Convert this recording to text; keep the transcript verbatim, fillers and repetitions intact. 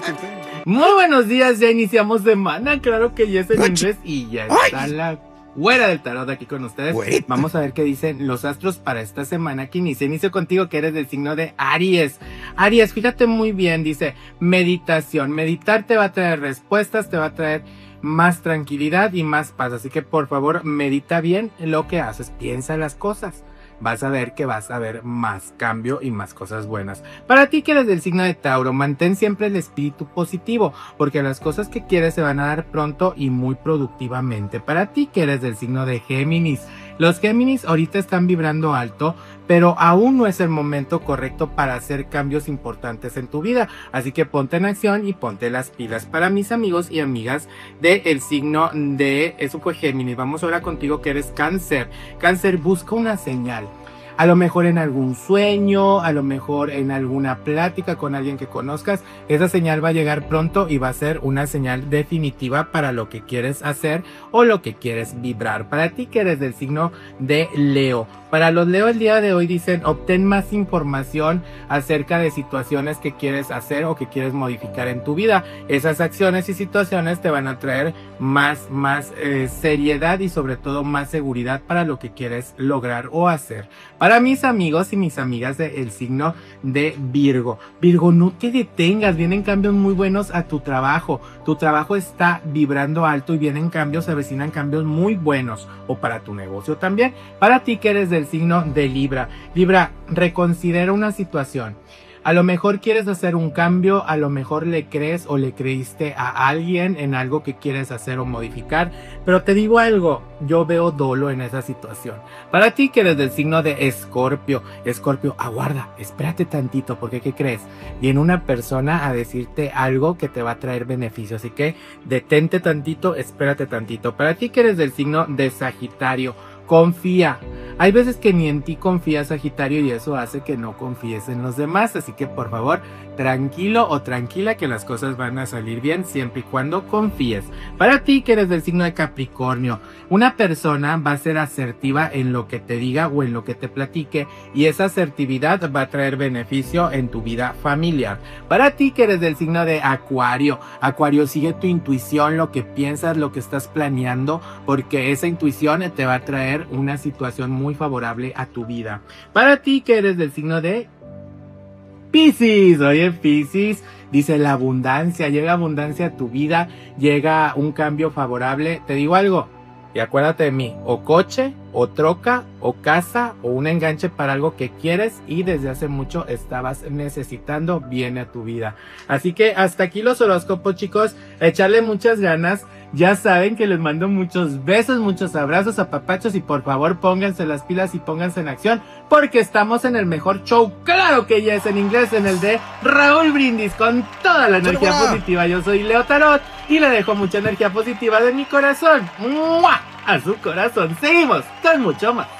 Muy buenos días, ya iniciamos semana, claro que ya es en inglés y ya está la güera del tarot aquí con ustedes. Vamos a ver qué dicen los astros para esta semana que inicia. Inicio contigo que eres del signo de Aries. Aries, fíjate muy bien, dice meditación. Meditar te va a traer respuestas, te va a traer más tranquilidad y más paz. Así que por favor medita bien lo que haces, piensa las cosas. Vas a ver que vas a ver más cambio y más cosas buenas. Para ti que eres del signo de Tauro, mantén siempre el espíritu positivo, porque las cosas que quieres se van a dar pronto y muy productivamente. Para ti que eres del signo de Géminis, los Géminis ahorita están vibrando alto, pero aún no es el momento correcto para hacer cambios importantes en tu vida. Así que ponte en acción y ponte las pilas. Para mis amigos y amigas del signo de, eso fue Géminis, vamos ahora contigo que eres Cáncer. Cáncer, busca una señal. A lo mejor en algún sueño, a lo mejor en alguna plática con alguien que conozcas, esa señal va a llegar pronto y va a ser una señal definitiva para lo que quieres hacer o lo que quieres vibrar. Para ti que eres del signo de Leo, para los Leo el día de hoy dicen obtén más información acerca de situaciones que quieres hacer o que quieres modificar en tu vida. Esas acciones y situaciones te van a traer más, más eh, seriedad y sobre todo más seguridad para lo que quieres lograr o hacer. Para mis amigos y mis amigas del signo de Virgo, Virgo, no te detengas, vienen cambios muy buenos a tu trabajo, tu trabajo está vibrando alto y vienen cambios, se avecinan cambios muy buenos, o para tu negocio también. Para ti que eres del signo de Libra, Libra, reconsidera una situación. A lo mejor quieres hacer un cambio, a lo mejor le crees o le creíste a alguien en algo que quieres hacer o modificar, pero te digo algo, yo veo dolo en esa situación. Para ti que eres del signo de Escorpio, Escorpio, aguarda, espérate tantito, porque ¿qué crees? Viene una persona a decirte algo que te va a traer beneficio, así que detente tantito, espérate tantito. Para ti que eres del signo de Sagitario, confía. Hay veces que ni en ti confías, Sagitario, y eso hace que no confíes en los demás, así que por favor, tranquilo o tranquila que las cosas van a salir bien siempre y cuando confíes. Para ti que eres del signo de Capricornio, una persona va a ser asertiva en lo que te diga o en lo que te platique y esa asertividad va a traer beneficio en tu vida familiar. Para ti que eres del signo de Acuario, Acuario, sigue tu intuición, lo que piensas, lo que estás planeando, porque esa intuición te va a traer una situación muy muy favorable a tu vida. Para ti que eres del signo de Piscis, oye Piscis, dice la abundancia, llega abundancia a tu vida, llega un cambio favorable. Te digo algo, y acuérdate de mí, o coche, o troca, o casa, o un enganche para algo que quieres y desde hace mucho estabas necesitando, viene a tu vida. Así que hasta aquí los horóscopos, chicos, echarle muchas ganas. Ya saben que les mando muchos besos, muchos abrazos, apapachos y por favor pónganse las pilas y pónganse en acción porque estamos en el mejor show, claro que ya es en inglés, en el de Raúl Brindis con toda la energía positiva. Yo soy Leo Tarot y le dejo mucha energía positiva de mi corazón ¡mua! A su corazón. Seguimos con mucho más.